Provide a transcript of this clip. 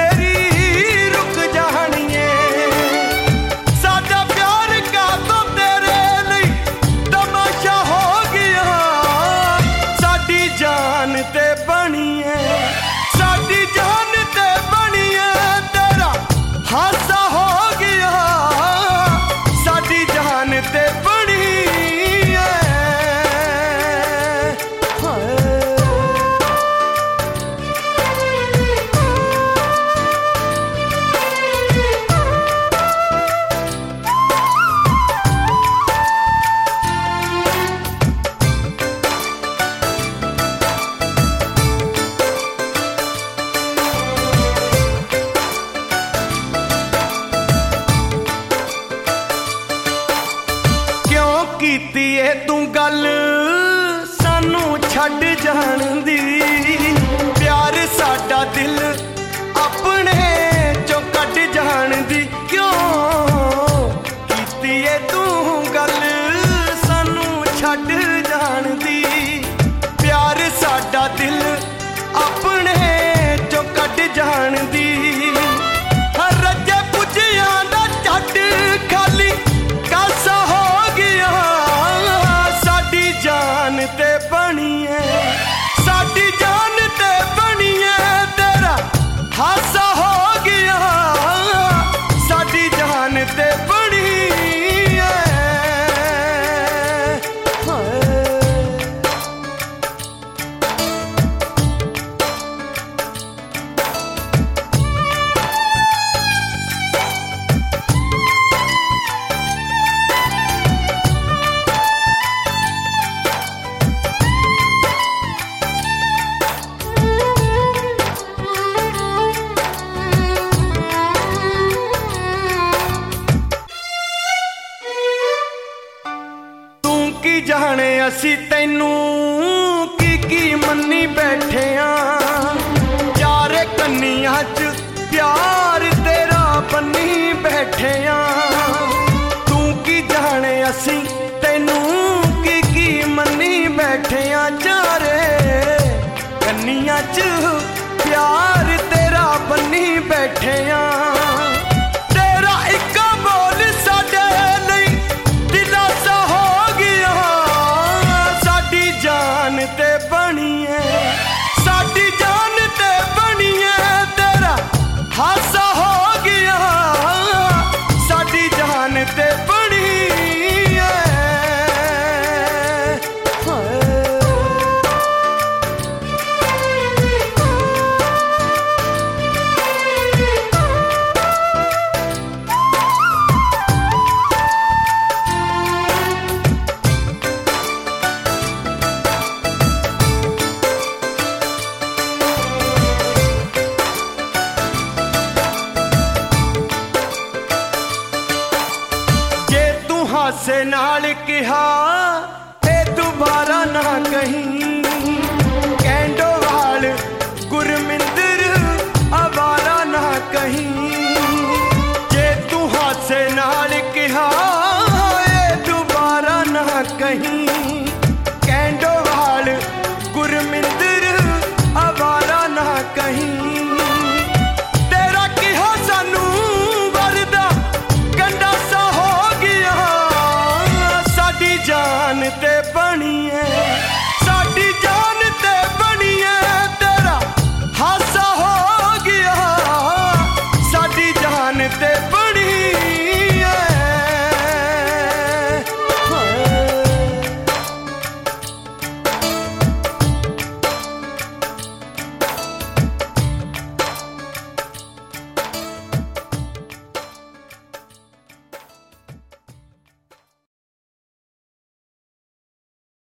तेरी रुक जानिए। साडा प्यार का तो तेरे लिए तमाशा हो गया, साडी जान ते बनिए, साडी जान ते बनिए, तेरा हासा हो गया, साडी जान ते बनी। कीती ए तू गल सानू छड्ड जान दी, प्यार साडा दिल अपने चों कड्ड जान दी। क्यों कीती ए तू गल सानू छड्ड जान दी, प्यार साडा दिल अपने चों कड्ड जान दी। रज्जे पुज्जियां दा झट खाली कासा हो गया, साडी जान ते बनिए, साडी जान ते बनिए, तेरा हासा हो गया, साडी जान ते बनी। की जाने असी तैनू की मन्नी बैठे हाँ, चारे कन्नियां च प्यार तेरा बन्नी बैठे हाँ। तू की जाने असी तैनू की मन्नी बैठे हाँ, चारे कन्नियां च प्यार तेरा बन्नी बैठे हाँ। तेरा एक बोल साडे लई दिलासा हो गया, साडी जान ते बनिए, साडी जान ते बनिए, तेरा हासा हो गया, साडी जान ते बनी। हासे नाल कहा ए दोबारा ना कहीं,